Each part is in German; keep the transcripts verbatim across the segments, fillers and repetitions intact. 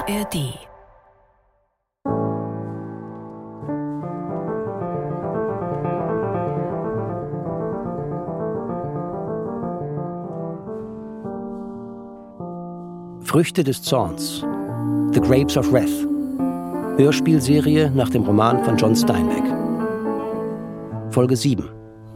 R D. Früchte des Zorns. The Grapes of Wrath. Hörspielserie nach dem Roman von John Steinbeck. Folge sieben.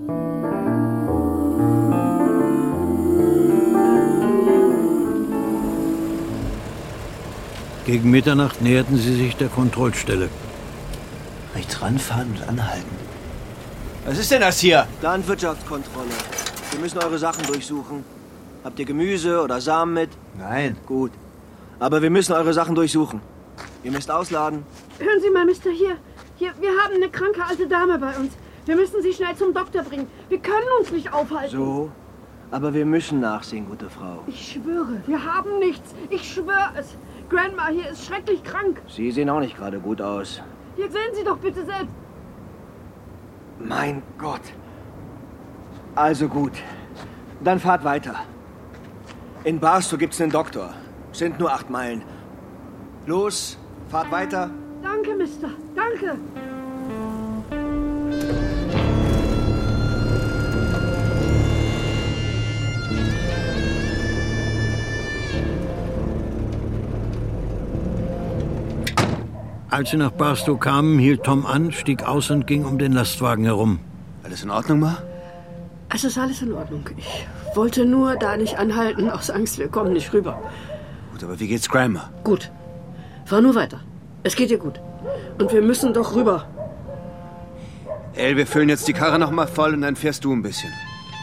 Gegen Mitternacht näherten sie sich der Kontrollstelle. Rechts ranfahren und anhalten. Was ist denn das hier? Landwirtschaftskontrolle. Wir müssen eure Sachen durchsuchen. Habt ihr Gemüse oder Samen mit? Nein. Gut. Aber wir müssen eure Sachen durchsuchen. Ihr müsst ausladen. Hören Sie mal, Mister, hier. Hier, wir haben eine kranke alte Dame bei uns. Wir müssen sie schnell zum Doktor bringen. Wir können uns nicht aufhalten. So? Aber wir müssen nachsehen, gute Frau. Ich schwöre, wir haben nichts. Ich schwöre es. Grandma hier ist schrecklich krank. Sie sehen auch nicht gerade gut aus. Hier sehen Sie doch bitte selbst. Mein Gott. Also gut. Dann fahrt weiter. In Barstow gibt's einen Doktor. Sind nur acht Meilen. Los, fahrt weiter. Danke, Mister. Danke. Als sie nach Barstow kamen, hielt Tom an, stieg aus und ging um den Lastwagen herum. Alles in Ordnung, Ma? Es ist alles in Ordnung. Ich wollte nur da nicht anhalten, aus Angst, wir kommen nicht rüber. Gut, aber wie geht's Grandma? Gut. Fahr nur weiter. Es geht ihr gut. Und wir müssen doch rüber. El, wir füllen jetzt die Karre noch mal voll und dann fährst du ein bisschen.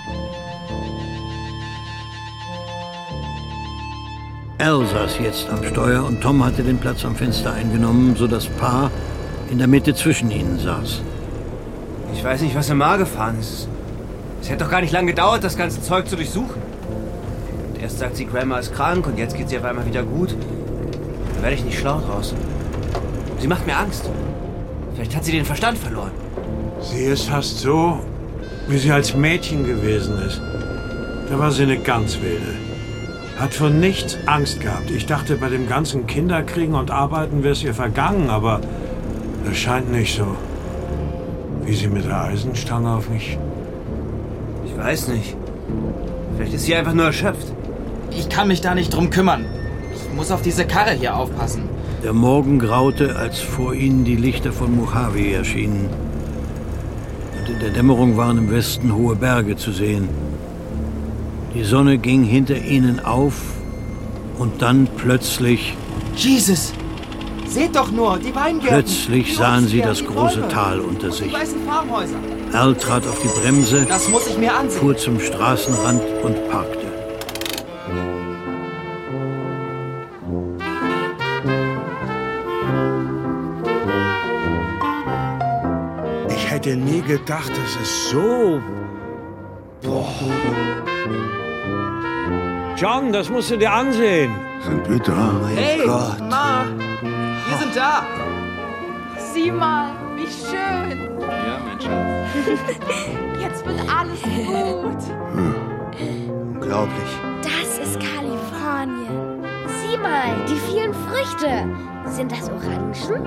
Al saß jetzt am Steuer und Tom hatte den Platz am Fenster eingenommen, so das Paar in der Mitte zwischen ihnen saß. Ich weiß nicht, was in Ma gefahren ist. Es hätte doch gar nicht lange gedauert, das ganze Zeug zu durchsuchen. Und erst sagt sie, Grandma ist krank und jetzt geht sie auf einmal wieder gut. Da werde ich nicht schlau draus. Sie macht mir Angst. Vielleicht hat sie den Verstand verloren. Sie ist fast so, wie sie als Mädchen gewesen ist. Da war sie eine ganz wilde. Hat von nichts Angst gehabt. Ich dachte, bei dem ganzen Kinderkriegen und Arbeiten wäre es ihr vergangen, aber das scheint nicht so. Wie sie mit der Eisenstange auf mich... Ich weiß nicht. Vielleicht ist sie einfach nur erschöpft. Ich kann mich da nicht drum kümmern. Ich muss auf diese Karre hier aufpassen. Der Morgen graute, als vor ihnen die Lichter von Mojave erschienen. Und in der Dämmerung waren im Westen hohe Berge zu sehen. Die Sonne ging hinter ihnen auf und dann plötzlich... Jesus! Seht doch nur, die Weingärten! Plötzlich sahen sie das große Tal unter sich. Die weißen Farmhäuser. Al trat auf die Bremse, Das muss ich mir ansehen. fuhr zum Straßenrand und parkte. Ich hätte nie gedacht, dass es so... Boah. John, das musst du dir ansehen. Sind wir da? Hey, Gott. Ma! Wir sind da! Sieh mal, wie schön. Ja, mein Schatz. Jetzt wird alles gut. Unglaublich. Das ist Kalifornien. Sieh mal, die vielen Früchte. Sind das Orangen?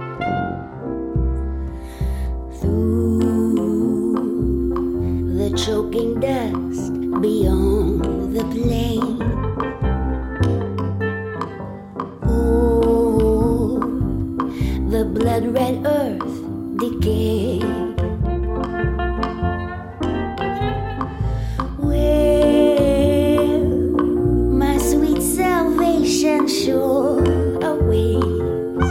Through the choking dust beyond the plain. Oh, the blood-red earth decay. Where my sweet salvation sure awaits.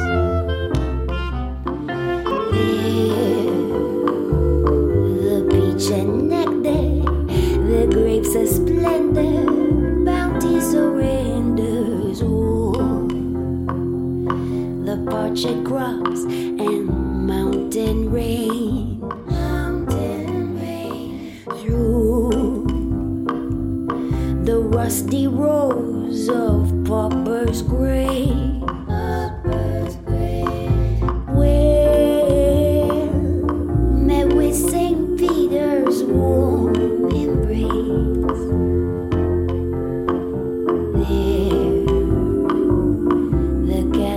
There, the peach and nectar, the grapes of splendor, bounty surrenders. Oh, the parched crops and mountain rain, mountain rain. Through the rusty rows of pauper's grave, pauper's grave, where met with Saint Peter's warm embrace. There, the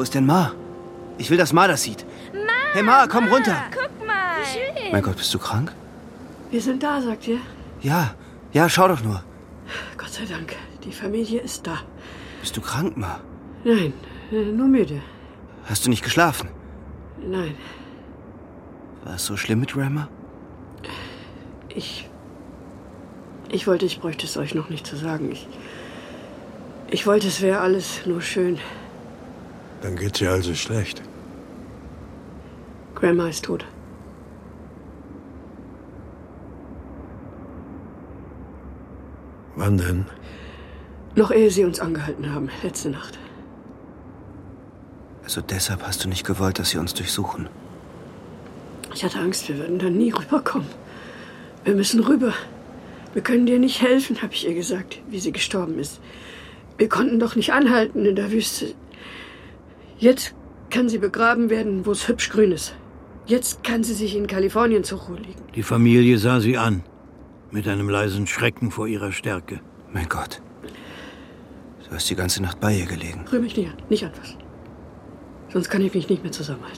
ist denn Ma? Ich will, dass Ma das sieht. Ma, hey Ma, komm Ma, runter. Guck mal. Wie schön. Mein Gott, bist du krank? Wir sind da, sagt ihr? Ja, ja, schau doch nur. Gott sei Dank, die Familie ist da. Bist du krank, Ma? Nein, äh, nur müde. Hast du nicht geschlafen? Nein. War es so schlimm mit Grandma? Ich... Ich wollte, ich bräuchte es euch noch nicht zu sagen. Ich... Ich wollte, es wäre alles nur schön. Dann geht's ihr also schlecht. Grandma ist tot. Wann denn? Noch ehe sie uns angehalten haben, letzte Nacht. Also deshalb hast du nicht gewollt, dass sie uns durchsuchen? Ich hatte Angst, wir würden da nie rüberkommen. Wir müssen rüber. Wir können dir nicht helfen, habe ich ihr gesagt, wie sie gestorben ist. Wir konnten doch nicht anhalten in der Wüste. Jetzt kann sie begraben werden, wo es hübsch grün ist. Jetzt kann sie sich in Kalifornien zur Ruhe legen. Die Familie sah sie an, mit einem leisen Schrecken vor ihrer Stärke. Mein Gott. Du hast die ganze Nacht bei ihr gelegen. Rühr mich nicht an, nicht an was. Sonst kann ich mich nicht mehr zusammenhalten.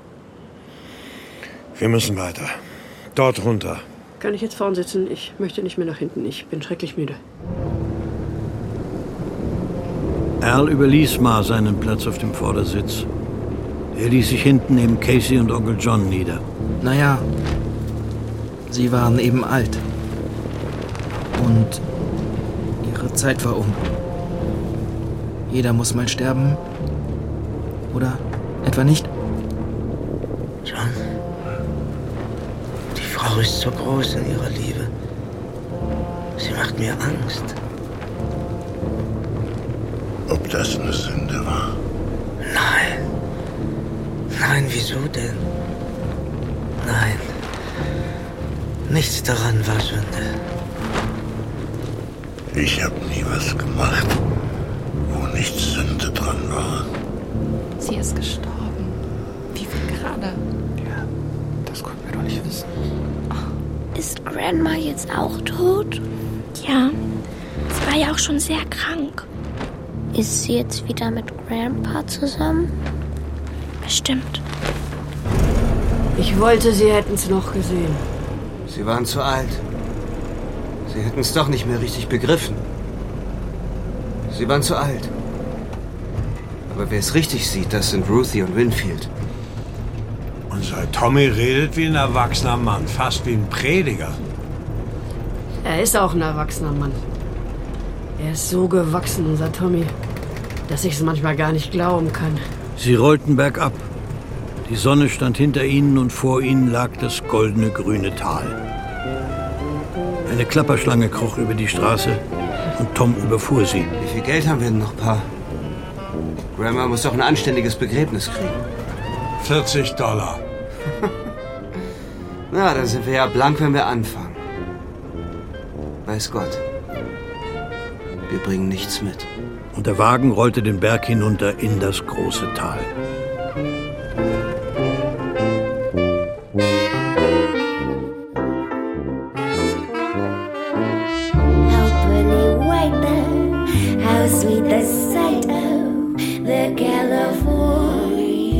Wir müssen weiter. Dort runter. Kann ich jetzt vorn sitzen? Ich möchte nicht mehr nach hinten. Ich bin schrecklich müde. Al überließ Ma seinen Platz auf dem Vordersitz. Er ließ sich hinten neben Casey und Onkel John nieder. Naja, sie waren eben alt. Und ihre Zeit war um. Jeder muss mal sterben. Oder etwa nicht? John, die Frau ist so groß in ihrer Liebe. Sie macht mir Angst. Ob das eine Sünde war? Nein. Nein, wieso denn? Nein. Nichts daran war Sünde. Ich habe nie was gemacht, wo nichts Sünde dran war. Sie ist gestorben. Wie viel gerade? Ja, das konnten wir doch nicht wissen. Ist Grandma jetzt auch tot? Ja, sie war ja auch schon sehr krank. Ist sie jetzt wieder mit Grandpa zusammen? Bestimmt. Ich wollte, sie hätten es noch gesehen. Sie waren zu alt. Sie hätten es doch nicht mehr richtig begriffen. Sie waren zu alt. Aber wer es richtig sieht, das sind Ruthie und Winfield. Unser Tommy redet wie ein erwachsener Mann, fast wie ein Prediger. Er ist auch ein erwachsener Mann. Er ist so gewachsen, unser Tommy, dass ich es manchmal gar nicht glauben kann. Sie rollten bergab. Die Sonne stand hinter ihnen und vor ihnen lag das goldene grüne Tal. Eine Klapperschlange kroch über die Straße und Tom überfuhr sie. Wie viel Geld haben wir denn noch, Pa? Grandma muss doch ein anständiges Begräbnis kriegen. vierzig Dollar. Na, dann sind wir ja blank, wenn wir anfangen. Weiß Gott. Wir bringen nichts mit. Und der Wagen rollte den Berg hinunter in das große Tal. How pretty white there, how sweet the sight of the California.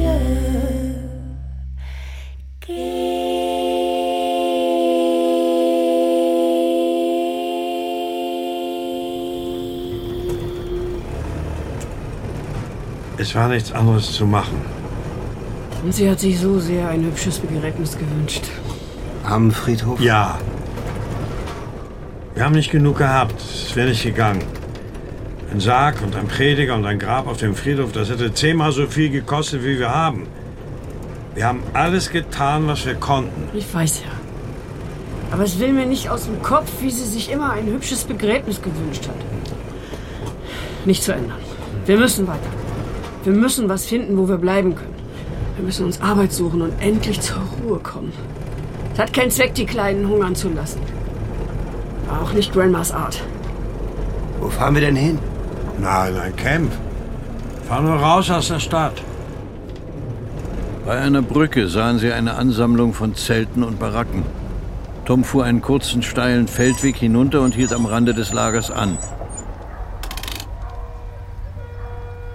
Es war nichts anderes zu machen. Und sie hat sich so sehr ein hübsches Begräbnis gewünscht. Am Friedhof? Ja. Wir haben nicht genug gehabt. Es wäre nicht gegangen. Ein Sarg und ein Prediger und ein Grab auf dem Friedhof, das hätte zehnmal so viel gekostet, wie wir haben. Wir haben alles getan, was wir konnten. Ich weiß ja. Aber es will mir nicht aus dem Kopf, wie sie sich immer ein hübsches Begräbnis gewünscht hat. Nicht zu ändern. Wir müssen weiter. Wir müssen was finden, wo wir bleiben können. Wir müssen uns Arbeit suchen und endlich zur Ruhe kommen. Es hat keinen Zweck, die Kleinen hungern zu lassen. War auch nicht Grandmas Art. Wo fahren wir denn hin? Na, in ein Camp. Fahren wir raus aus der Stadt. Bei einer Brücke sahen sie eine Ansammlung von Zelten und Baracken. Tom fuhr einen kurzen, steilen Feldweg hinunter und hielt am Rande des Lagers an.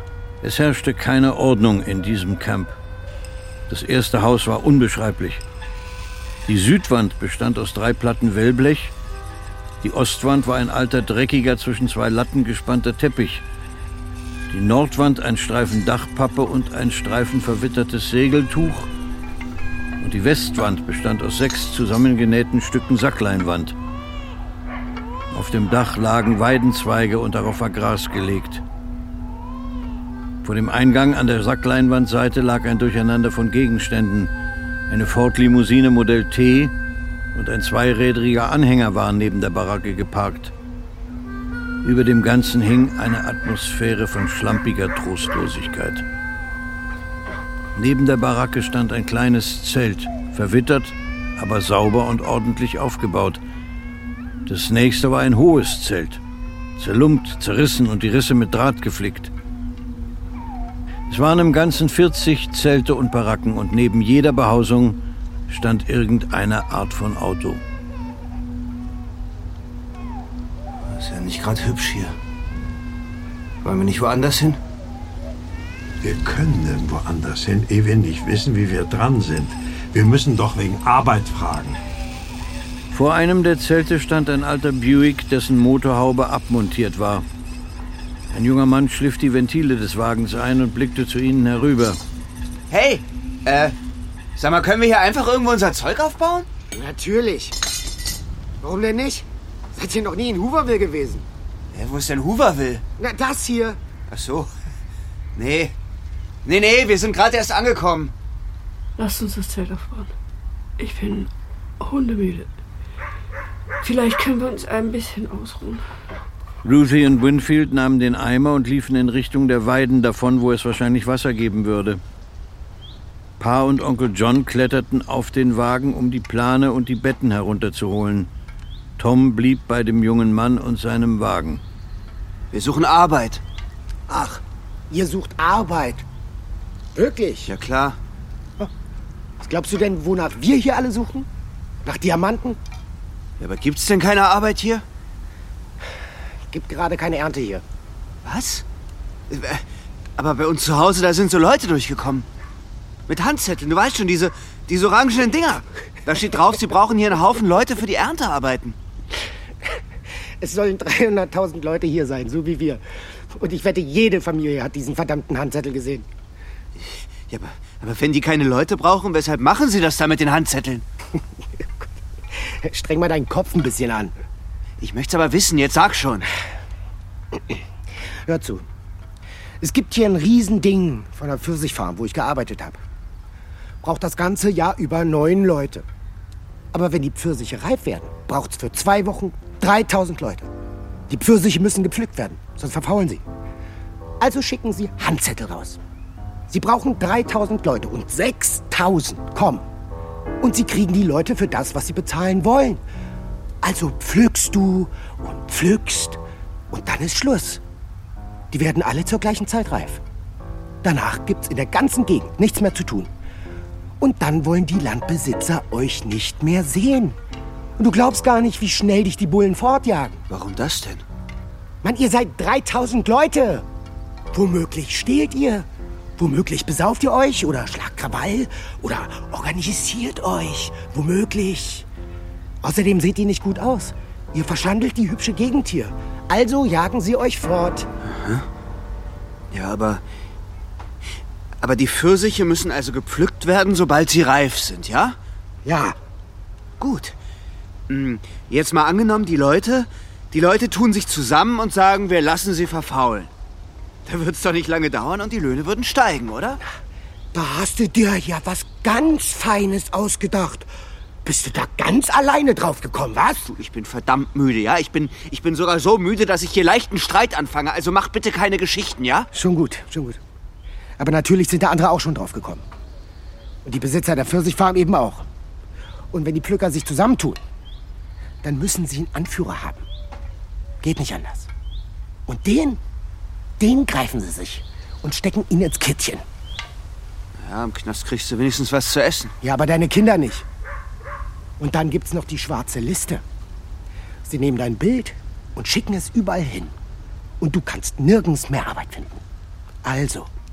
Es herrschte keine Ordnung in diesem Camp. Das erste Haus war unbeschreiblich. Die Südwand bestand aus drei Platten Wellblech. Die Ostwand war ein alter, dreckiger, zwischen zwei Latten gespannter Teppich. Die Nordwand ein Streifen Dachpappe und ein Streifen verwittertes Segeltuch. Und die Westwand bestand aus sechs zusammengenähten Stücken Sackleinwand. Auf dem Dach lagen Weidenzweige und darauf war Gras gelegt. Vor dem Eingang an der Sackleinwandseite lag ein Durcheinander von Gegenständen. Eine Ford-Limousine Modell T und ein zweirädriger Anhänger waren neben der Baracke geparkt. Über dem Ganzen hing eine Atmosphäre von schlampiger Trostlosigkeit. Neben der Baracke stand ein kleines Zelt, verwittert, aber sauber und ordentlich aufgebaut. Das nächste war ein hohes Zelt, zerlumpt, zerrissen und die Risse mit Draht geflickt. Es waren im Ganzen vierzig Zelte und Baracken und neben jeder Behausung stand irgendeine Art von Auto. Ist ja nicht gerade hübsch hier. Wollen wir nicht woanders hin? Wir können denn woanders hin, ehe wir nicht wissen, wie wir dran sind. Wir müssen doch wegen Arbeit fragen. Vor einem der Zelte stand ein alter Buick, dessen Motorhaube abmontiert war. Ein junger Mann schliff die Ventile des Wagens ein und blickte zu ihnen herüber. Hey, äh, sag mal, können wir hier einfach irgendwo unser Zeug aufbauen? Natürlich. Warum denn nicht? Seid ihr noch nie in Hooverville gewesen? Ja, wo ist denn Hooverville? Na, das hier. Ach so. Nee. Nee, nee, wir sind gerade erst angekommen. Lasst uns das Zelt aufbauen. Ich bin hundemüde. Vielleicht können wir uns ein bisschen ausruhen. Ruthie und Winfield nahmen den Eimer und liefen in Richtung der Weiden davon, wo es wahrscheinlich Wasser geben würde. Pa und Onkel John kletterten auf den Wagen, um die Plane und die Betten herunterzuholen. Tom blieb bei dem jungen Mann und seinem Wagen. Wir suchen Arbeit. Ach, ihr sucht Arbeit? Wirklich? Ja, klar. Was glaubst du denn, wonach wir hier alle suchen? Nach Diamanten? Ja, aber gibt's denn keine Arbeit hier? Gibt gerade keine Ernte hier. Was? Aber bei uns zu Hause, da sind so Leute durchgekommen. Mit Handzetteln, du weißt schon, diese, diese orangenen Dinger. Da steht drauf, sie brauchen hier einen Haufen Leute für die Erntearbeiten. Es sollen dreihunderttausend Leute hier sein, so wie wir. Und ich wette, jede Familie hat diesen verdammten Handzettel gesehen. Ja, aber, aber wenn die keine Leute brauchen, weshalb machen sie das da mit den Handzetteln? Streng mal deinen Kopf ein bisschen an. Ich möchte aber wissen, jetzt sag schon. Hör zu. Es gibt hier ein Riesending von der Pfirsichfarm, wo ich gearbeitet habe. Braucht das ganze Jahr über neun Leute. Aber wenn die Pfirsiche reif werden, braucht es für zwei Wochen dreitausend Leute. Die Pfirsiche müssen gepflückt werden, sonst verfaulen sie. Also schicken sie Handzettel raus. Sie brauchen dreitausend Leute und sechstausend kommen. Und sie kriegen die Leute für das, was sie bezahlen wollen. Also pflückst du und pflückst und dann ist Schluss. Die werden alle zur gleichen Zeit reif. Danach gibt's in der ganzen Gegend nichts mehr zu tun. Und dann wollen die Landbesitzer euch nicht mehr sehen. Und du glaubst gar nicht, wie schnell dich die Bullen fortjagen. Warum das denn? Mann, ihr seid dreitausend Leute. Womöglich stehlt ihr. Womöglich besauft ihr euch oder schlagt Krawall oder organisiert euch. Womöglich. Außerdem seht ihr nicht gut aus. Ihr verschandelt die hübsche Gegend hier. Also jagen sie euch fort. Aha. Ja, aber... Aber die Pfirsiche müssen also gepflückt werden, sobald sie reif sind, ja? Ja. Gut. Jetzt mal angenommen, die Leute... Die Leute tun sich zusammen und sagen, wir lassen sie verfaulen. Da wird's doch nicht lange dauern und die Löhne würden steigen, oder? Da hast du dir ja was ganz Feines ausgedacht. Bist du da ganz alleine drauf gekommen, was? Du, ich bin verdammt müde, ja? Ich bin, ich bin sogar so müde, dass ich hier leichten Streit anfange. Also mach bitte keine Geschichten, ja? Schon gut, schon gut. Aber natürlich sind da andere auch schon drauf gekommen. Und die Besitzer der Pfirsichfarm eben auch. Und wenn die Pflücker sich zusammentun, dann müssen sie einen Anführer haben. Geht nicht anders. Und den, den greifen sie sich und stecken ihn ins Kittchen. Ja, im Knast kriegst du wenigstens was zu essen. Ja, aber deine Kinder nicht. Und dann gibt's noch die schwarze Liste. Sie nehmen dein Bild und schicken es überall hin. Und du kannst nirgends mehr Arbeit finden. Also,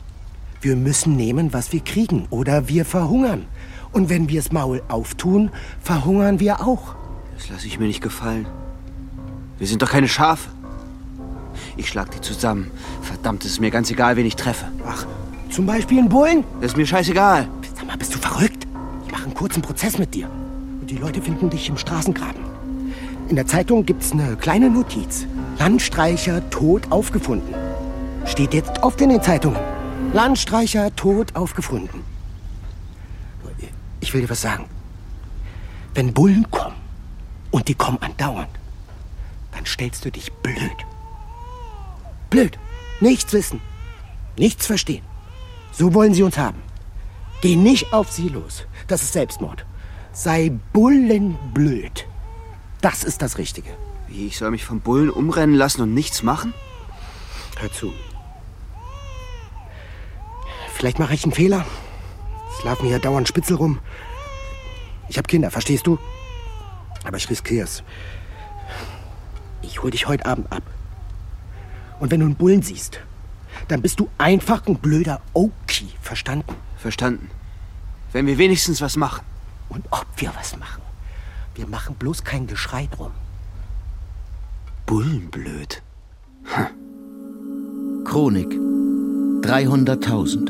Wir müssen nehmen, was wir kriegen, oder wir verhungern. Und wenn wir das Maul auftun, verhungern wir auch. Das lasse ich mir nicht gefallen. Wir sind doch keine Schafe. Ich schlag die zusammen. Verdammt, es ist mir ganz egal, wen ich treffe. Ach, zum Beispiel einen Bullen? Das ist mir scheißegal. Sag mal, bist du verrückt? Ich mache einen kurzen Prozess mit dir. Und die Leute finden dich im Straßengraben. In der Zeitung gibt's eine kleine Notiz. Landstreicher tot aufgefunden. Steht jetzt oft in den Zeitungen. Landstreicher tot aufgefunden. Ich will dir was sagen. Wenn Bullen kommen, und die kommen andauernd, dann stellst du dich blöd. Blöd. Nichts wissen. Nichts verstehen. So wollen sie uns haben. Geh nicht auf sie los. Das ist Selbstmord. Sei bullenblöd. Das ist das Richtige. Wie, ich soll mich vom Bullen umrennen lassen und nichts machen? Hör zu. Vielleicht mache ich einen Fehler. Es laufen hier dauernd Spitzel rum. Ich habe Kinder, verstehst du? Aber ich riskiere es. Ich hol dich heute Abend ab. Und wenn du einen Bullen siehst, dann bist du einfach ein blöder Okie. Verstanden? Verstanden. Wenn wir wenigstens was machen. Und ob wir was machen. Wir machen bloß kein Geschrei drum. Bullenblöd. Hm. Chronik. dreihunderttausend.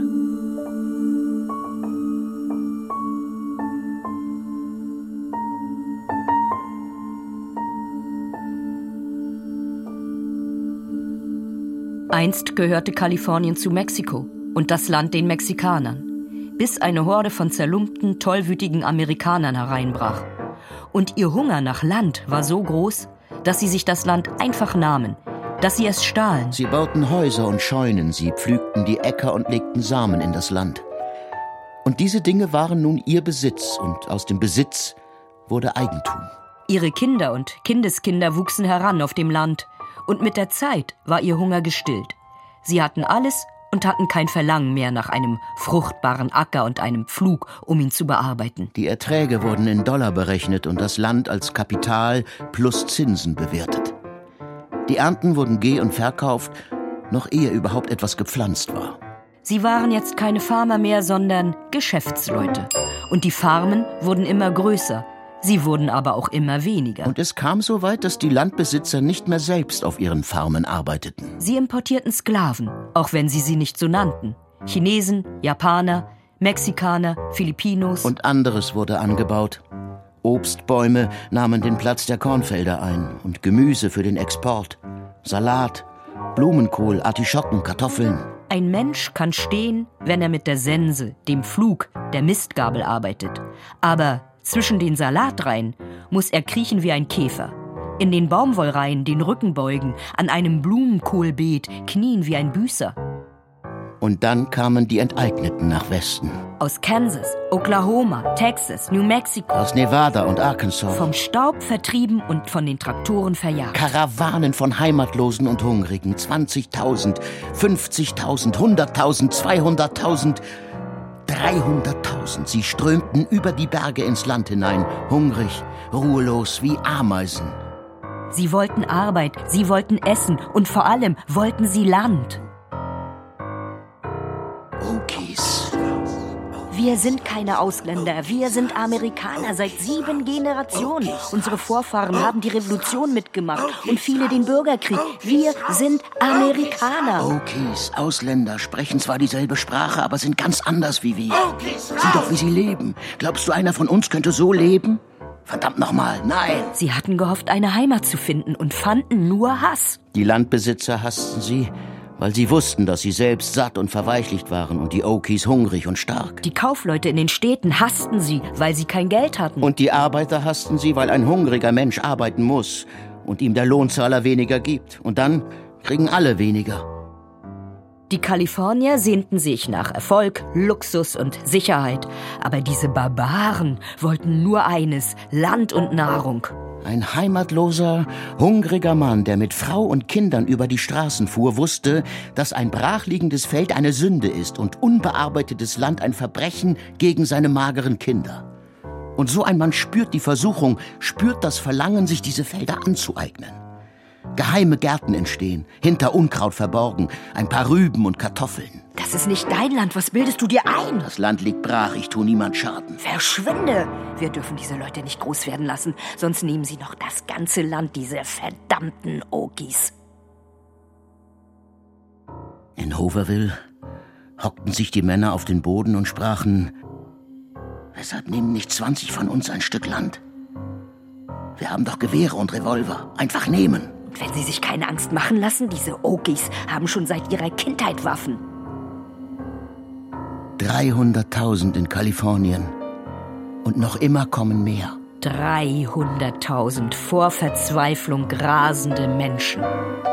Einst gehörte Kalifornien zu Mexiko und das Land den Mexikanern, bis eine Horde von zerlumpten, tollwütigen Amerikanern hereinbrach. Und ihr Hunger nach Land war so groß, dass sie sich das Land einfach nahmen, dass sie es stahlen. Sie bauten Häuser und Scheunen, sie pflügten die Äcker und legten Samen in das Land. Und diese Dinge waren nun ihr Besitz, und aus dem Besitz wurde Eigentum. Ihre Kinder und Kindeskinder wuchsen heran auf dem Land, und mit der Zeit war ihr Hunger gestillt. Sie hatten alles und hatten kein Verlangen mehr nach einem fruchtbaren Acker und einem Pflug, um ihn zu bearbeiten. Die Erträge wurden in Dollar berechnet und das Land als Kapital plus Zinsen bewertet. Die Ernten wurden geh- und verkauft, noch ehe überhaupt etwas gepflanzt war. Sie waren jetzt keine Farmer mehr, sondern Geschäftsleute. Und die Farmen wurden immer größer. Sie wurden aber auch immer weniger. Und es kam so weit, dass die Landbesitzer nicht mehr selbst auf ihren Farmen arbeiteten. Sie importierten Sklaven, auch wenn sie sie nicht so nannten. Chinesen, Japaner, Mexikaner, Filipinos. Und anderes wurde angebaut. Obstbäume nahmen den Platz der Kornfelder ein und Gemüse für den Export. Salat, Blumenkohl, Artischocken, Kartoffeln. Ein Mensch kann stehen, wenn er mit der Sense, dem Pflug, der Mistgabel arbeitet. Aber zwischen den Salatreihen muss er kriechen wie ein Käfer. In den Baumwollreihen den Rücken beugen, an einem Blumenkohlbeet knien wie ein Büßer. Und dann kamen die Enteigneten nach Westen. Aus Kansas, Oklahoma, Texas, New Mexico. Aus Nevada und Arkansas. Vom Staub vertrieben und von den Traktoren verjagt. Karawanen von Heimatlosen und Hungrigen. zwanzigtausend, fünfzigtausend, hunderttausend, zweihunderttausend, dreihunderttausend. Sie strömten über die Berge ins Land hinein, hungrig, ruhelos wie Ameisen. Sie wollten Arbeit, sie wollten Essen und vor allem wollten sie Land. Okies. Wir sind keine Ausländer, wir sind Amerikaner seit sieben Generationen. Unsere Vorfahren haben die Revolution mitgemacht und viele den Bürgerkrieg. Wir sind Amerikaner. Okies, Ausländer, sprechen zwar dieselbe Sprache, aber sind ganz anders wie wir. Sieh doch, wie sie leben. Glaubst du, einer von uns könnte so leben? Verdammt nochmal, nein. Sie hatten gehofft, eine Heimat zu finden und fanden nur Hass. Die Landbesitzer hassten sie, weil sie wussten, dass sie selbst satt und verweichlicht waren und die Okies hungrig und stark. Die Kaufleute in den Städten hassten sie, weil sie kein Geld hatten. Und die Arbeiter hassten sie, weil ein hungriger Mensch arbeiten muss und ihm der Lohnzahler weniger gibt. Und dann kriegen alle weniger. Die Kalifornier sehnten sich nach Erfolg, Luxus und Sicherheit. Aber diese Barbaren wollten nur eines: Land und Nahrung. Ein heimatloser, hungriger Mann, der mit Frau und Kindern über die Straßen fuhr, wusste, dass ein brachliegendes Feld eine Sünde ist und unbearbeitetes Land ein Verbrechen gegen seine mageren Kinder. Und so ein Mann spürt die Versuchung, spürt das Verlangen, sich diese Felder anzueignen. Geheime Gärten entstehen, hinter Unkraut verborgen, ein paar Rüben und Kartoffeln. Das Das ist nicht dein Land. Was bildest du dir ein? Das Land liegt brach. Ich tue niemand Schaden. Verschwinde! Wir dürfen diese Leute nicht groß werden lassen. Sonst nehmen sie noch das ganze Land, diese verdammten Okies. In Hoverville hockten sich die Männer auf den Boden und sprachen: Weshalb nehmen nicht zwanzig von uns ein Stück Land? Wir haben doch Gewehre und Revolver. Einfach nehmen. Und wenn sie sich keine Angst machen lassen, diese Okies haben schon seit ihrer Kindheit Waffen. dreihunderttausend in Kalifornien. Und noch immer kommen mehr. dreihunderttausend vor Verzweiflung grasende Menschen.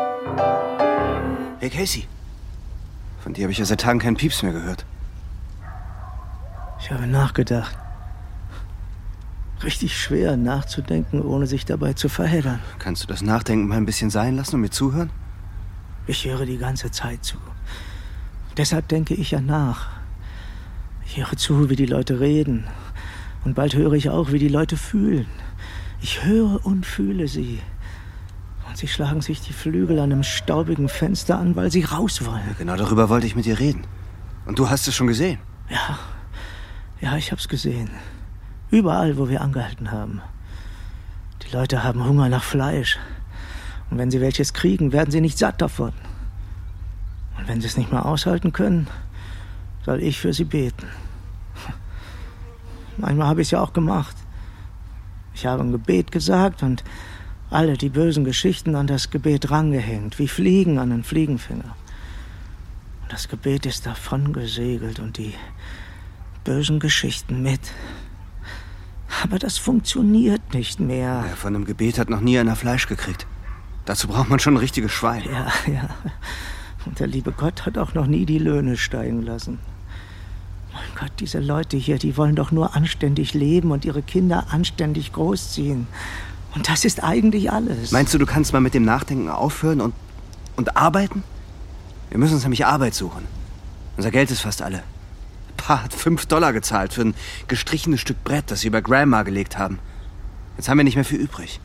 Hey Casey, von dir habe ich ja seit Tagen keinen Pieps mehr gehört. Ich habe nachgedacht. Richtig schwer nachzudenken, ohne sich dabei zu verheddern. Kannst du das Nachdenken mal ein bisschen sein lassen und mir zuhören? Ich höre die ganze Zeit zu. Deshalb denke ich ja nach. Ich höre zu, wie die Leute reden. Und bald höre ich auch, wie die Leute fühlen. Ich höre und fühle sie. Und sie schlagen sich die Flügel an einem staubigen Fenster an, weil sie raus wollen. Ja, genau darüber wollte ich mit dir reden. Und du hast es schon gesehen. Ja, ja, ich hab's gesehen. Überall, wo wir angehalten haben. Die Leute haben Hunger nach Fleisch. Und wenn sie welches kriegen, werden sie nicht satt davon. Und wenn sie es nicht mehr aushalten können, soll ich für sie beten. Manchmal habe ich es ja auch gemacht. Ich habe ein Gebet gesagt und alle die bösen Geschichten an das Gebet rangehängt, wie Fliegen an einen Fliegenfänger. Und das Gebet ist davon gesegelt und die bösen Geschichten mit. Aber das funktioniert nicht mehr. Ja, von einem Gebet hat noch nie einer Fleisch gekriegt. Dazu braucht man schon ein richtiges Schwein. Ja, ja. Und der liebe Gott hat auch noch nie die Löhne steigen lassen. Mein Gott, diese Leute hier, die wollen doch nur anständig leben und ihre Kinder anständig großziehen. Und das ist eigentlich alles. Meinst du, du kannst mal mit dem Nachdenken aufhören und, und arbeiten? Wir müssen uns nämlich Arbeit suchen. Unser Geld ist fast alle. Pa hat fünf Dollar gezahlt für ein gestrichenes Stück Brett, das sie über Grandma gelegt haben. Jetzt haben wir nicht mehr viel übrig.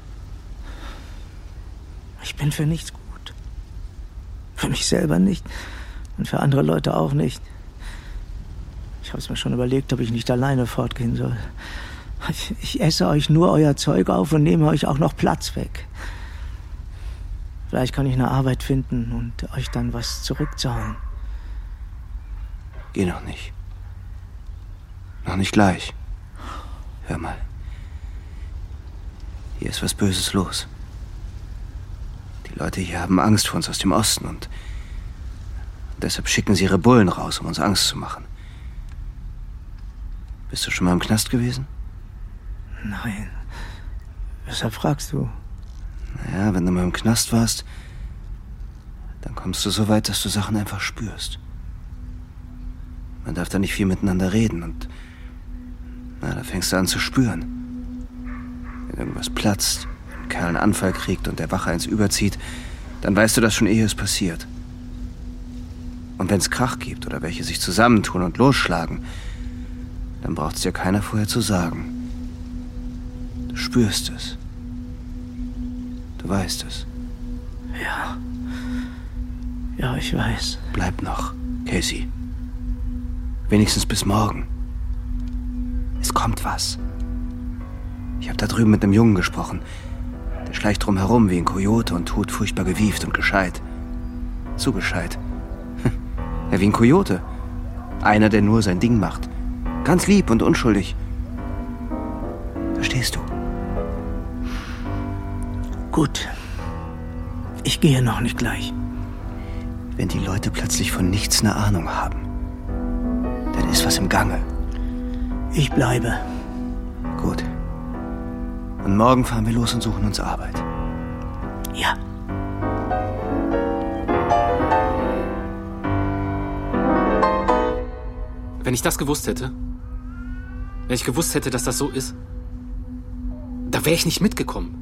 Ich bin für nichts gut. Für mich selber nicht und für andere Leute auch nicht. Ich habe es mir schon überlegt, ob ich nicht alleine fortgehen soll. Ich, ich esse euch nur euer Zeug auf und nehme euch auch noch Platz weg. Vielleicht kann ich eine Arbeit finden und euch dann was zurückzahlen. Geh noch nicht. Noch nicht gleich. Hör mal. Hier ist was Böses los. Die Leute hier haben Angst vor uns aus dem Osten und deshalb schicken sie ihre Bullen raus, um uns Angst zu machen. Bist du schon mal im Knast gewesen? Nein. Weshalb fragst du? Naja, wenn du mal im Knast warst, dann kommst du so weit, dass du Sachen einfach spürst. Man darf da nicht viel miteinander reden und na, da fängst du an zu spüren. Wenn irgendwas platzt, ein Kerl einen Anfall kriegt und der Wache eins überzieht, dann weißt du das schon, ehe es passiert. Und wenn es Krach gibt oder welche sich zusammentun und losschlagen, dann braucht es dir keiner vorher zu sagen. Du spürst es. Du weißt es. Ja. Ja, ich weiß. Bleib noch, Casey. Wenigstens bis morgen. Es kommt was. Ich habe da drüben mit einem Jungen gesprochen. Der schleicht drum herum wie ein Kojote und tut furchtbar gewieft und gescheit. Zu gescheit. Ja, wie ein Kojote. Einer, der nur sein Ding macht. Ganz lieb und unschuldig. Verstehst du? Gut. Ich gehe noch nicht gleich. Wenn die Leute plötzlich von nichts eine Ahnung haben, dann ist was im Gange. Ich bleibe. Gut. Und morgen fahren wir los und suchen uns Arbeit. Ja. Wenn ich das gewusst hätte, wenn ich gewusst hätte, dass das so ist, da wäre ich nicht mitgekommen.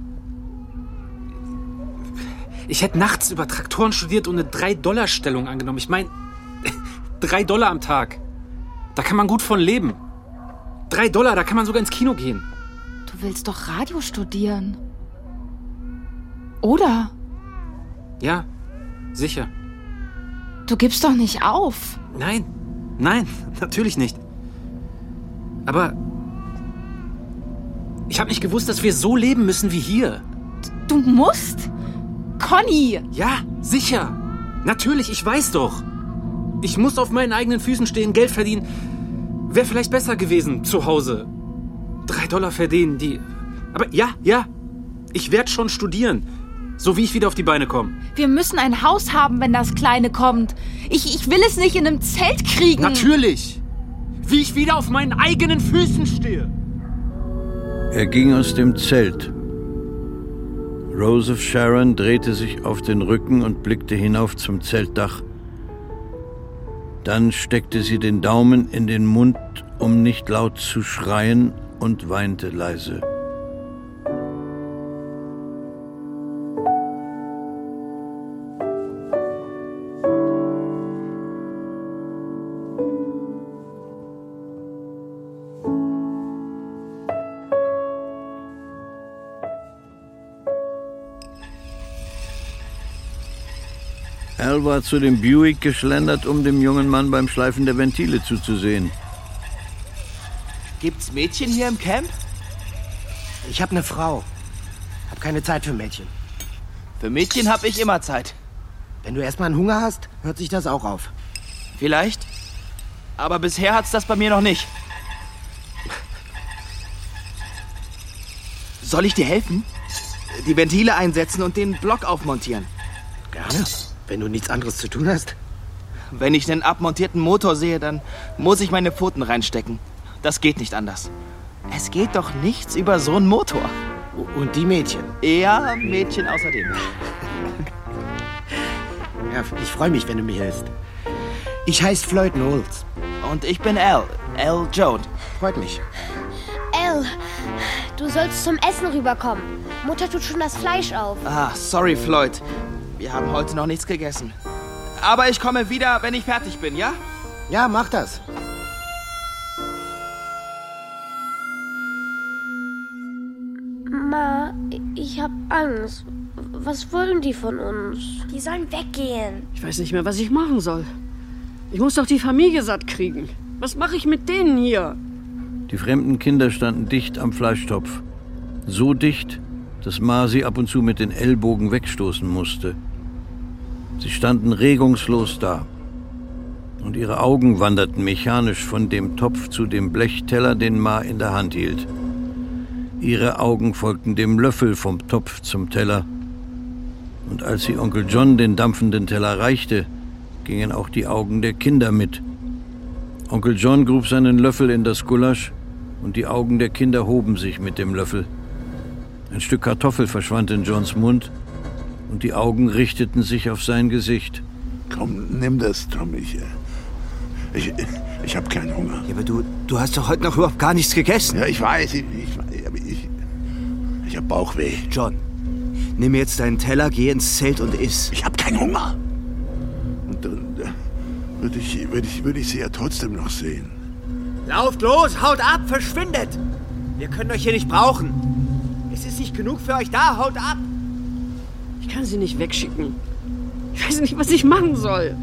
Ich hätte nachts über Traktoren studiert und eine drei Dollar Stellung angenommen. Ich meine, drei Dollar am Tag. Da kann man gut von leben. Drei Dollar, da kann man sogar ins Kino gehen. Du willst doch Radio studieren. Oder? Ja, sicher. Du gibst doch nicht auf. Nein, nein, natürlich nicht. Aber ich habe nicht gewusst, dass wir so leben müssen wie hier. Du musst? Conny! Ja, sicher. Natürlich, ich weiß doch. Ich muss auf meinen eigenen Füßen stehen, Geld verdienen. Wäre vielleicht besser gewesen zu Hause. Drei Dollar verdienen, die... Aber ja, ja, ich werde schon studieren. So wie ich wieder auf die Beine komme. Wir müssen ein Haus haben, wenn das Kleine kommt. Ich, ich will es nicht in einem Zelt kriegen. Natürlich. Wie ich wieder auf meinen eigenen Füßen stehe. Er ging aus dem Zelt. Rose of Sharon drehte sich auf den Rücken und blickte hinauf zum Zeltdach. Dann steckte sie den Daumen in den Mund, um nicht laut zu schreien, und weinte leise. Al war zu dem Buick geschlendert, um dem jungen Mann beim Schleifen der Ventile zuzusehen. Gibt's Mädchen hier im Camp? Ich hab eine Frau. Hab keine Zeit für Mädchen. Für Mädchen hab ich immer Zeit. Wenn du erstmal einen Hunger hast, hört sich das auch auf. Vielleicht. Aber bisher hat's das bei mir noch nicht. Soll ich dir helfen? Die Ventile einsetzen und den Block aufmontieren? Gerne. Wenn du nichts anderes zu tun hast. Wenn ich einen abmontierten Motor sehe, dann muss ich meine Pfoten reinstecken. Das geht nicht anders. Es geht doch nichts über so einen Motor. Und die Mädchen? Ja, Mädchen außerdem. Ja, ich freue mich, wenn du mir hilfst. Ich heiße Floyd Knowles. Und ich bin Al. Al Jones. Freut mich. Al, du sollst zum Essen rüberkommen. Mutter tut schon das Fleisch auf. Ah, sorry, Floyd. Wir haben heute noch nichts gegessen. Aber ich komme wieder, wenn ich fertig bin, ja? Ja, mach das. Ma, ich hab Angst. Was wollen die von uns? Die sollen weggehen. Ich weiß nicht mehr, was ich machen soll. Ich muss doch die Familie satt kriegen. Was mache ich mit denen hier? Die fremden Kinder standen dicht am Fleischtopf. So dicht, dass Ma sie ab und zu mit den Ellbogen wegstoßen musste. Sie standen regungslos da. Und ihre Augen wanderten mechanisch von dem Topf zu dem Blechteller, den Ma in der Hand hielt. Ihre Augen folgten dem Löffel vom Topf zum Teller. Und als sie Onkel John den dampfenden Teller reichte, gingen auch die Augen der Kinder mit. Onkel John grub seinen Löffel in das Gulasch und die Augen der Kinder hoben sich mit dem Löffel. Ein Stück Kartoffel verschwand in Johns Mund und die Augen richteten sich auf sein Gesicht. Komm, nimm das, Tommy. Ich, ich habe keinen Hunger. Ja, aber du, du hast doch heute noch überhaupt gar nichts gegessen. Ja, ich weiß. Ich, ich, aber ich, ich habe Bauchweh. John, nimm jetzt deinen Teller, geh ins Zelt und iss. Ich habe keinen Hunger. Und dann äh, würde ich, würd ich, würd ich sie ja trotzdem noch sehen. Lauft los, haut ab, verschwindet! Wir können euch hier nicht brauchen. Es ist nicht genug für euch da, haut ab! Ich kann sie nicht wegschicken. Ich weiß nicht, was ich machen soll.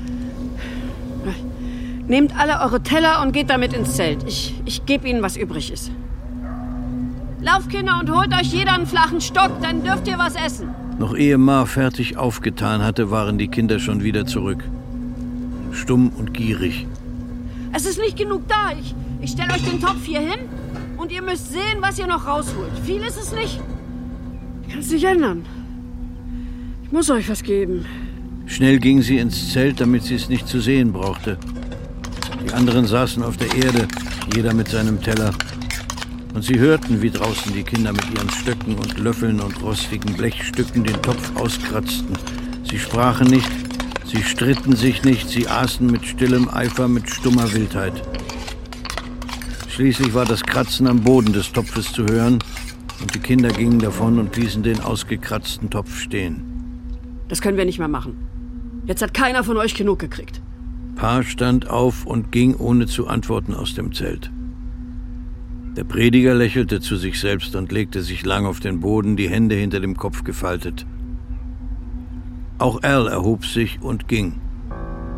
Nehmt alle eure Teller und geht damit ins Zelt. Ich, ich gebe ihnen, was übrig ist. Lauft, Kinder, und holt euch jeder einen flachen Stock, dann dürft ihr was essen. Noch ehe Ma fertig aufgetan hatte, waren die Kinder schon wieder zurück. Stumm und gierig. Es ist nicht genug da. Ich, ich stelle euch den Topf hier hin und ihr müsst sehen, was ihr noch rausholt. Viel ist es nicht. Ich kann es nicht ändern. Ich muss euch was geben. Schnell ging sie ins Zelt, damit sie es nicht zu sehen brauchte. Die anderen saßen auf der Erde, jeder mit seinem Teller. Und sie hörten, wie draußen die Kinder mit ihren Stöcken und Löffeln und rostigen Blechstücken den Topf auskratzten. Sie sprachen nicht, sie stritten sich nicht, sie aßen mit stillem Eifer, mit stummer Wildheit. Schließlich war das Kratzen am Boden des Topfes zu hören und die Kinder gingen davon und ließen den ausgekratzten Topf stehen. Das können wir nicht mehr machen. Jetzt hat keiner von euch genug gekriegt. Pa stand auf und ging ohne zu antworten aus dem Zelt. Der Prediger lächelte zu sich selbst und legte sich lang auf den Boden, die Hände hinter dem Kopf gefaltet. Auch Al erhob sich und ging.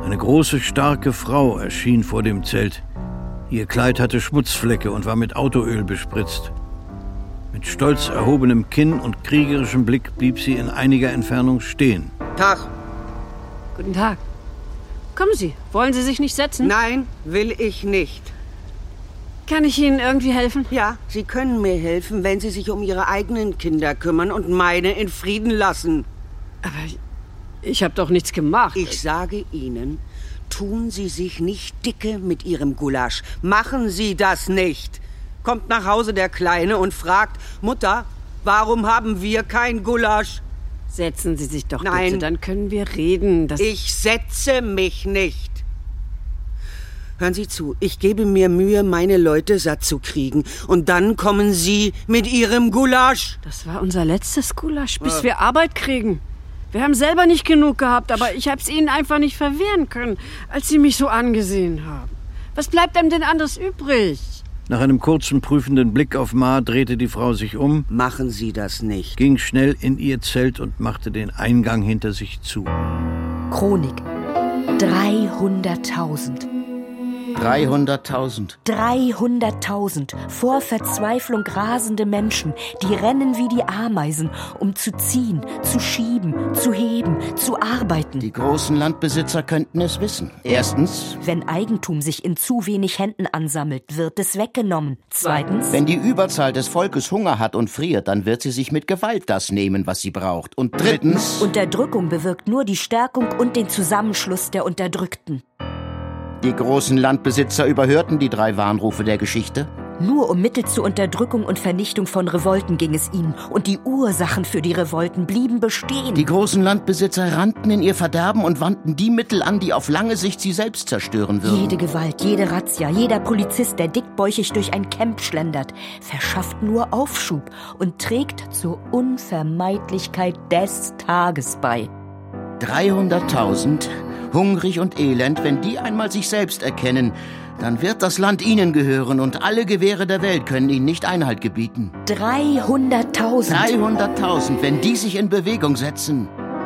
Eine große, starke Frau erschien vor dem Zelt. Ihr Kleid hatte Schmutzflecke und war mit Autoöl bespritzt. Mit stolz erhobenem Kinn und kriegerischem Blick blieb sie in einiger Entfernung stehen. Tag. Guten Tag. Kommen Sie, wollen Sie sich nicht setzen? Nein, will ich nicht. Kann ich Ihnen irgendwie helfen? Ja, Sie können mir helfen, wenn Sie sich um Ihre eigenen Kinder kümmern und meine in Frieden lassen. Aber ich habe doch nichts gemacht. Ich sage Ihnen, tun Sie sich nicht dicke mit Ihrem Gulasch. Machen Sie das nicht. Kommt nach Hause der Kleine und fragt, Mutter, warum haben wir kein Gulasch? Setzen Sie sich doch Nein. bitte, dann können wir reden. Das ich setze mich nicht. Hören Sie zu, ich gebe mir Mühe, meine Leute satt zu kriegen. Und dann kommen Sie mit Ihrem Gulasch. Das war unser letztes Gulasch, bis Ja. wir Arbeit kriegen. Wir haben selber nicht genug gehabt, aber ich hab's Ihnen einfach nicht verwehren können, als Sie mich so angesehen haben. Was bleibt einem denn anderes übrig? Nach einem kurzen, prüfenden Blick auf Ma drehte die Frau sich um. Machen Sie das nicht. Ging schnell in ihr Zelt und machte den Eingang hinter sich zu. Chronik. dreihunderttausend. dreihunderttausend. dreihunderttausend vor Verzweiflung rasende Menschen, die rennen wie die Ameisen, um zu ziehen, zu schieben, zu heben, zu arbeiten. Die großen Landbesitzer könnten es wissen. Erstens, wenn Eigentum sich in zu wenig Händen ansammelt, wird es weggenommen. Zweitens, wenn die Überzahl des Volkes Hunger hat und friert, dann wird sie sich mit Gewalt das nehmen, was sie braucht. Und drittens, Unterdrückung bewirkt nur die Stärkung und den Zusammenschluss der Unterdrückten. die großen Landbesitzer überhörten die drei Warnrufe der Geschichte. Nur um Mittel zur Unterdrückung und Vernichtung von Revolten ging es ihnen. Und die Ursachen für die Revolten blieben bestehen. Die großen Landbesitzer rannten in ihr Verderben und wandten die Mittel an, die auf lange Sicht sie selbst zerstören würden. Jede Gewalt, jede Razzia, jeder Polizist, der dickbäuchig durch ein Camp schlendert, verschafft nur Aufschub und trägt zur Unvermeidlichkeit des Tages bei. dreihunderttausend, hungrig und elend, wenn die einmal sich selbst erkennen, dann wird das Land ihnen gehören und alle Gewehre der Welt können ihnen nicht Einhalt gebieten. dreihunderttausend. dreihunderttausend, wenn die sich in Bewegung setzen.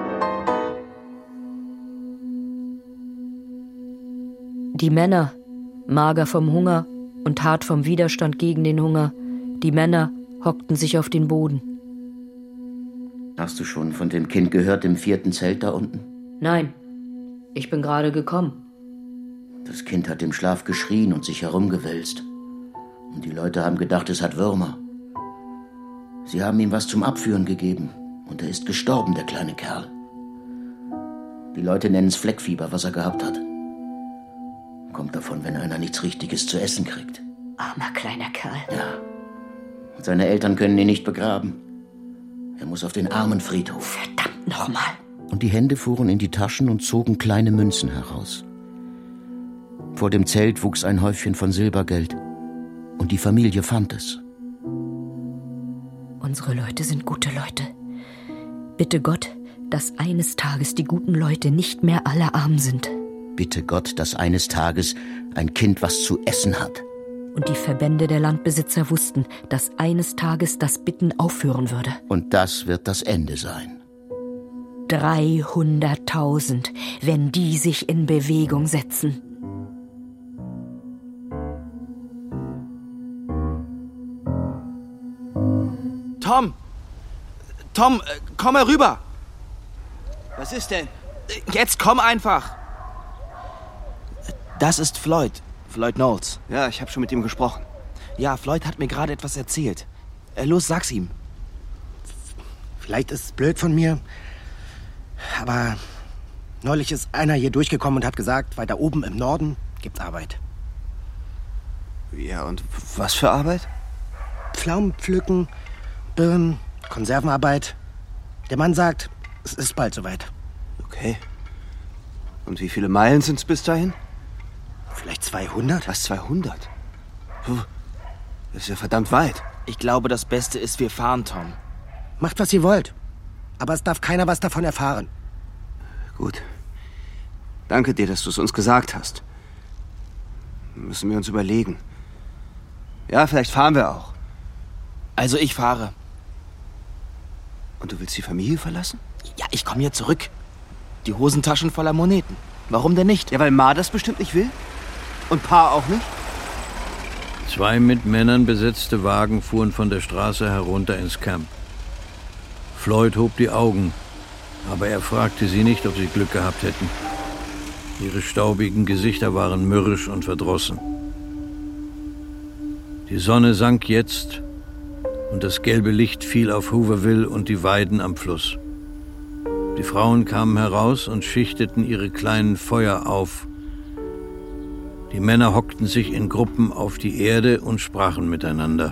Die Männer, mager vom Hunger und hart vom Widerstand gegen den Hunger, die Männer hockten sich auf den Boden. Hast du schon von dem Kind gehört im vierten Zelt da unten? Nein, ich bin gerade gekommen. Das Kind hat im Schlaf geschrien und sich herumgewälzt. Und die Leute haben gedacht, es hat Würmer. Sie haben ihm was zum Abführen gegeben. Und er ist gestorben, der kleine Kerl. Die Leute nennen es Fleckfieber, was er gehabt hat. Kommt davon, wenn einer nichts Richtiges zu essen kriegt. Armer kleiner Kerl. Ja. Und seine Eltern können ihn nicht begraben. Er muss auf den Armenfriedhof. Verdammt nochmal. Und die Hände fuhren in die Taschen und zogen kleine Münzen heraus. Vor dem Zelt wuchs ein Häufchen von Silbergeld. Und die Familie fand es. Unsere Leute sind gute Leute. Bitte Gott, dass eines Tages die guten Leute nicht mehr alle arm sind. Bitte Gott, dass eines Tages ein Kind was zu essen hat. Und die Verbände der Landbesitzer wussten, dass eines Tages das Bitten aufhören würde. Und das wird das Ende sein. dreihunderttausend, wenn die sich in Bewegung setzen. Tom! Tom, äh, komm mal rüber! Was ist denn? Jetzt komm einfach! Das ist Floyd. Floyd Knowles. Ja, ich habe schon mit ihm gesprochen. Ja, Floyd hat mir gerade etwas erzählt. Äh, los, sag's ihm. Vielleicht ist es blöd von mir, aber neulich ist einer hier durchgekommen und hat gesagt, weiter oben im Norden gibt's Arbeit. Ja, und was für Arbeit? Pflaumen pflücken, Birnen, Konservenarbeit. Der Mann sagt, es ist bald soweit. Okay. Und wie viele Meilen sind's bis dahin? Vielleicht zweihundert? Was, zweihundert? Puh, das ist ja verdammt weit. Ich glaube, das Beste ist, wir fahren, Tom. Macht, was ihr wollt. Aber es darf keiner was davon erfahren. Gut. Danke dir, dass du es uns gesagt hast. Müssen wir uns überlegen. Ja, vielleicht fahren wir auch. Also ich fahre. Und du willst die Familie verlassen? Ja, ich komme hier zurück. Die Hosentaschen voller Moneten. Warum denn nicht? Ja, weil Ma das bestimmt nicht will. Und Pa auch nicht. Zwei mit Männern besetzte Wagen fuhren von der Straße herunter ins Camp. Floyd hob die Augen, aber er fragte sie nicht, ob sie Glück gehabt hätten. Ihre staubigen Gesichter waren mürrisch und verdrossen. Die Sonne sank jetzt und das gelbe Licht fiel auf Hooverville und die Weiden am Fluss. Die Frauen kamen heraus und schichteten ihre kleinen Feuer auf. Die Männer hockten sich in Gruppen auf die Erde und sprachen miteinander.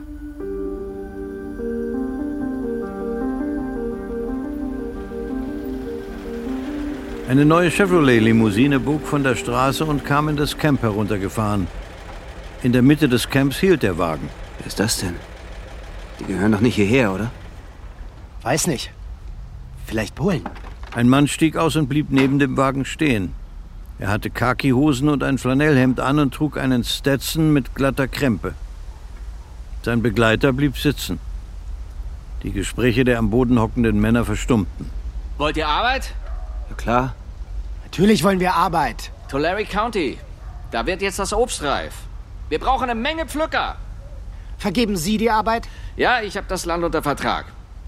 Eine neue Chevrolet-Limousine bog von der Straße und kam in das Camp heruntergefahren. In der Mitte des Camps hielt der Wagen. Wer ist das denn? Die gehören doch nicht hierher, oder? Weiß nicht. Vielleicht Polen. Ein Mann stieg aus und blieb neben dem Wagen stehen. Er hatte Khaki-Hosen und ein Flanellhemd an und trug einen Stetson mit glatter Krempe. Sein Begleiter blieb sitzen. Die Gespräche der am Boden hockenden Männer verstummten. Wollt ihr Arbeit? Ja, klar. Natürlich wollen wir Arbeit. Tulare County. Da wird jetzt das Obst reif. Wir brauchen eine Menge Pflücker. Vergeben Sie die Arbeit? Ja, ich habe das Land unter Vertrag.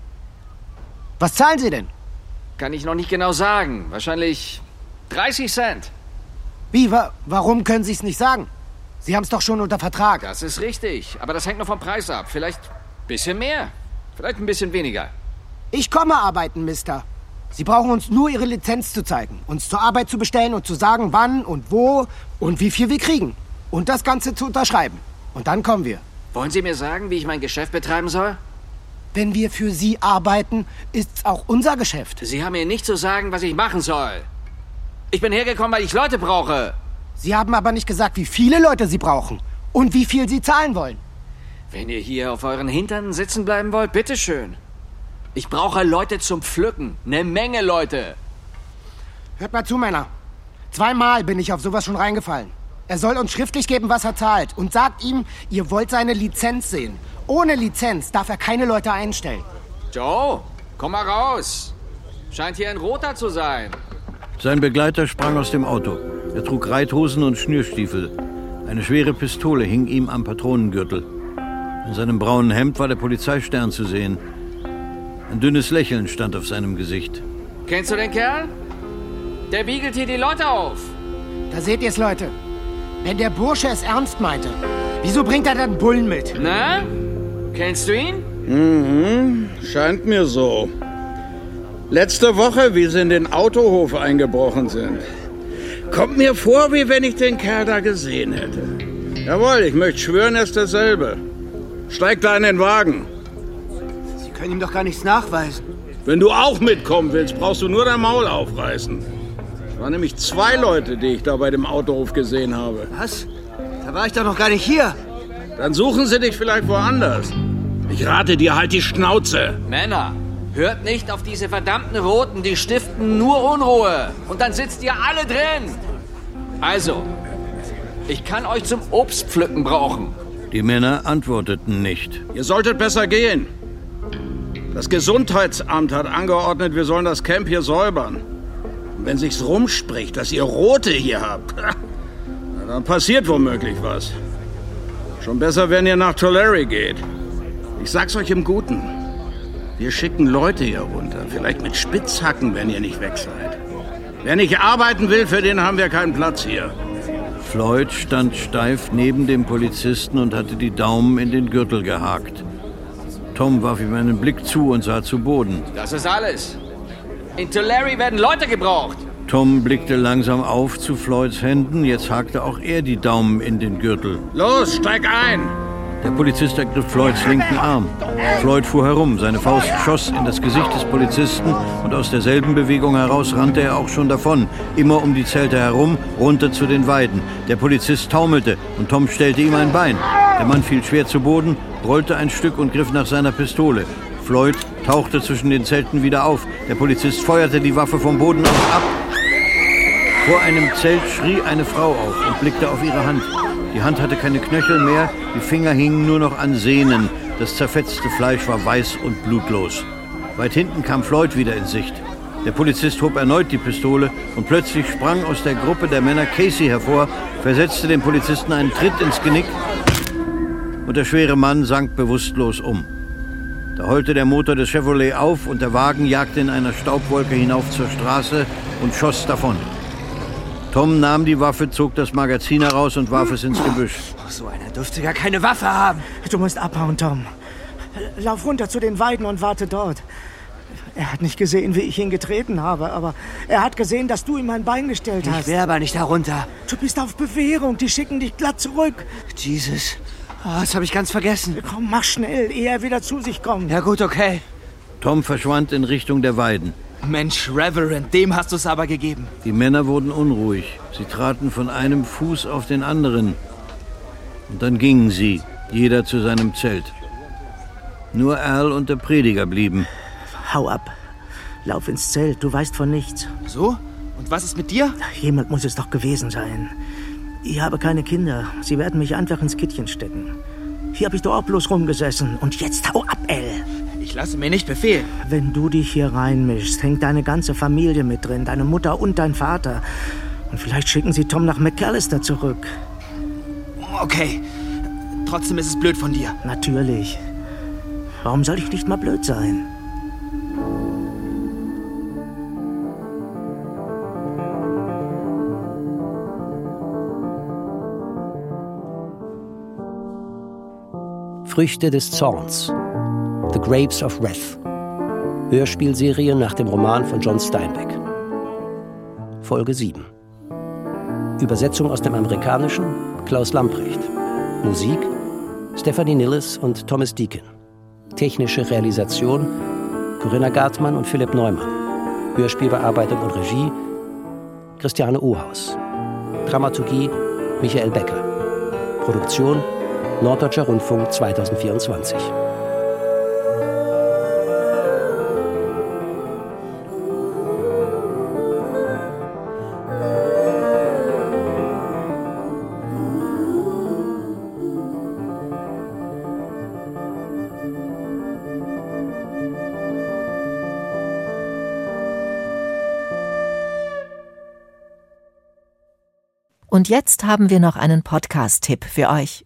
Was zahlen Sie denn? Kann ich noch nicht genau sagen. Wahrscheinlich dreißig Cent. Wie, wa warum können Sie es nicht sagen? Sie haben es doch schon unter Vertrag. Das ist richtig, aber das hängt noch vom Preis ab. Vielleicht ein bisschen mehr, vielleicht ein bisschen weniger. Ich komme arbeiten, Mister. Sie brauchen uns nur Ihre Lizenz zu zeigen, uns zur Arbeit zu bestellen und zu sagen, wann und wo und wie viel wir kriegen. Und das Ganze zu unterschreiben. Und dann kommen wir. Wollen Sie mir sagen, wie ich mein Geschäft betreiben soll? Wenn wir für Sie arbeiten, ist's auch unser Geschäft. Sie haben mir nicht zu sagen, was ich machen soll. Ich bin hergekommen, weil ich Leute brauche. Sie haben aber nicht gesagt, wie viele Leute Sie brauchen und wie viel Sie zahlen wollen. Wenn ihr hier auf euren Hintern sitzen bleiben wollt, bitteschön. Ich brauche Leute zum Pflücken. Eine Menge Leute. Hört mal zu, Männer. Zweimal bin ich auf sowas schon reingefallen. Er soll uns schriftlich geben, was er zahlt. Und sagt ihm, ihr wollt seine Lizenz sehen. Ohne Lizenz darf er keine Leute einstellen. Joe, komm mal raus. Scheint hier ein Roter zu sein. Sein Begleiter sprang aus dem Auto. Er trug Reithosen und Schnürstiefel. Eine schwere Pistole hing ihm am Patronengürtel. In seinem braunen Hemd war der Polizeistern zu sehen. Ein dünnes Lächeln stand auf seinem Gesicht. Kennst du den Kerl? Der wiegelt hier die Leute auf. Da seht ihr's, Leute. Wenn der Bursche es ernst meinte, wieso bringt er dann Bullen mit? Na? Kennst du ihn? Mhm, scheint mir so. Letzte Woche, wie sie in den Autohof eingebrochen sind. Kommt mir vor, wie wenn ich den Kerl da gesehen hätte. Jawohl, ich möchte schwören, er ist derselbe. Steig da in den Wagen. Sie können ihm doch gar nichts nachweisen. Wenn du auch mitkommen willst, brauchst du nur dein Maul aufreißen. Es waren nämlich zwei Leute, die ich da bei dem Autohof gesehen habe. Was? Da war ich doch noch gar nicht hier. Dann suchen sie dich vielleicht woanders. Ich rate dir, halt die Schnauze. Männer, hört nicht auf diese verdammten Roten, die stiften nur Unruhe. Und dann sitzt ihr alle drin. Also, ich kann euch zum Obstpflücken brauchen. Die Männer antworteten nicht. Ihr solltet besser gehen. Das Gesundheitsamt hat angeordnet, wir sollen das Camp hier säubern. Und wenn sich's rumspricht, dass ihr Rote hier habt, dann passiert womöglich was. Schon besser, wenn ihr nach Tulare geht. Ich sag's euch im Guten. Wir schicken Leute hier runter. Vielleicht mit Spitzhacken, wenn ihr nicht weg seid. Wer nicht arbeiten will, für den haben wir keinen Platz hier. Floyd stand steif neben dem Polizisten und hatte die Daumen in den Gürtel gehakt. Tom warf ihm einen Blick zu und sah zu Boden. Das ist alles. In Tulare werden Leute gebraucht. Tom blickte langsam auf zu Floyds Händen. Jetzt hakte auch er die Daumen in den Gürtel. Los, steig ein! Der Polizist ergriff Floyds linken Arm. Floyd fuhr herum. Seine Faust schoss in das Gesicht des Polizisten und aus derselben Bewegung heraus rannte er auch schon davon. Immer um die Zelte herum, runter zu den Weiden. Der Polizist taumelte und Tom stellte ihm ein Bein. Der Mann fiel schwer zu Boden, rollte ein Stück und griff nach seiner Pistole. Floyd tauchte zwischen den Zelten wieder auf. Der Polizist feuerte die Waffe vom Boden aus ab. Vor einem Zelt schrie eine Frau auf und blickte auf ihre Hand. Die Hand hatte keine Knöchel mehr, die Finger hingen nur noch an Sehnen. Das zerfetzte Fleisch war weiß und blutlos. Weit hinten kam Floyd wieder in Sicht. Der Polizist hob erneut die Pistole und plötzlich sprang aus der Gruppe der Männer Casey hervor, versetzte dem Polizisten einen Tritt ins Genick und der schwere Mann sank bewusstlos um. Da heulte der Motor des Chevrolet auf und der Wagen jagte in einer Staubwolke hinauf zur Straße und schoss davon. Tom nahm die Waffe, zog das Magazin heraus und warf es ins Gebüsch. So einer dürfte gar keine Waffe haben. Du musst abhauen, Tom. Lauf runter zu den Weiden und warte dort. Er hat nicht gesehen, wie ich ihn getreten habe, aber er hat gesehen, dass du ihm ein Bein gestellt hast. Ich will aber nicht darunter. Du bist auf Bewährung, die schicken dich glatt zurück. Jesus, oh, das habe ich ganz vergessen. Komm, mach schnell, ehe er wieder zu sich kommt. Ja gut, okay. Tom verschwand in Richtung der Weiden. Mensch, Reverend, dem hast du es aber gegeben. Die Männer wurden unruhig. Sie traten von einem Fuß auf den anderen. Und dann gingen sie, jeder zu seinem Zelt. Nur Al und der Prediger blieben. Hau ab. Lauf ins Zelt, du weißt von nichts. So? Und was ist mit dir? Jemand muss es doch gewesen sein. Ich habe keine Kinder. Sie werden mich einfach ins Kittchen stecken. Hier habe ich doch auch bloß rumgesessen. Und jetzt hau ab, El. Ich lasse mir nicht befehlen. Wenn du dich hier reinmischst, hängt deine ganze Familie mit drin. Deine Mutter und dein Vater. Und vielleicht schicken sie Tom nach McAllister zurück. Okay. Trotzdem ist es blöd von dir. Natürlich. Warum soll ich nicht mal blöd sein? Früchte des Zorns. The Grapes of Wrath. Hörspielserie nach dem Roman von John Steinbeck. Folge sieben. Übersetzung aus dem Amerikanischen Klaus Lamprecht. Musik Stephanie Nilles und Thomas Deakin. Technische Realisation Corinna Gartmann und Philipp Neumann. Hörspielbearbeitung und Regie Christiane Ohaus. Dramaturgie Michael Becker. Produktion Norddeutscher Rundfunk zweitausendvierundzwanzig. Und jetzt haben wir noch einen Podcast-Tipp für euch.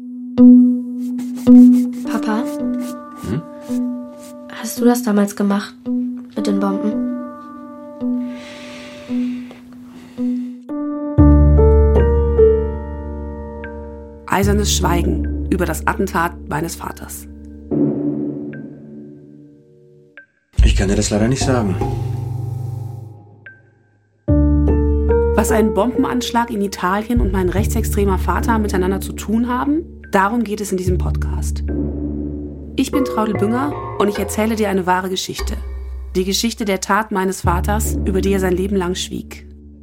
Papa, hm? Hast du das damals gemacht mit den Bomben? Eisernes Schweigen über das Attentat meines Vaters. Ich kann dir das leider nicht sagen. Was ein Bombenanschlag in Italien und mein rechtsextremer Vater miteinander zu tun haben, darum geht es in diesem Podcast. Ich bin Traudl Bünger und ich erzähle dir eine wahre Geschichte. Die Geschichte der Tat meines Vaters, über die er sein Leben lang schwieg.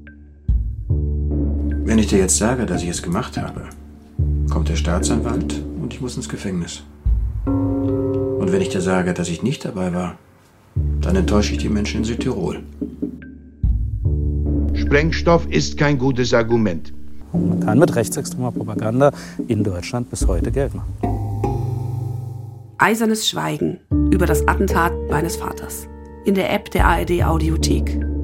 Wenn ich dir jetzt sage, dass ich es gemacht habe, kommt der Staatsanwalt und ich muss ins Gefängnis. Und wenn ich dir sage, dass ich nicht dabei war, dann enttäusche ich die Menschen in Südtirol. Sprengstoff ist kein gutes Argument. Man kann mit rechtsextremer Propaganda in Deutschland bis heute Geld machen. Eisernes Schweigen über das Attentat meines Vaters. In der App der A R D Audiothek.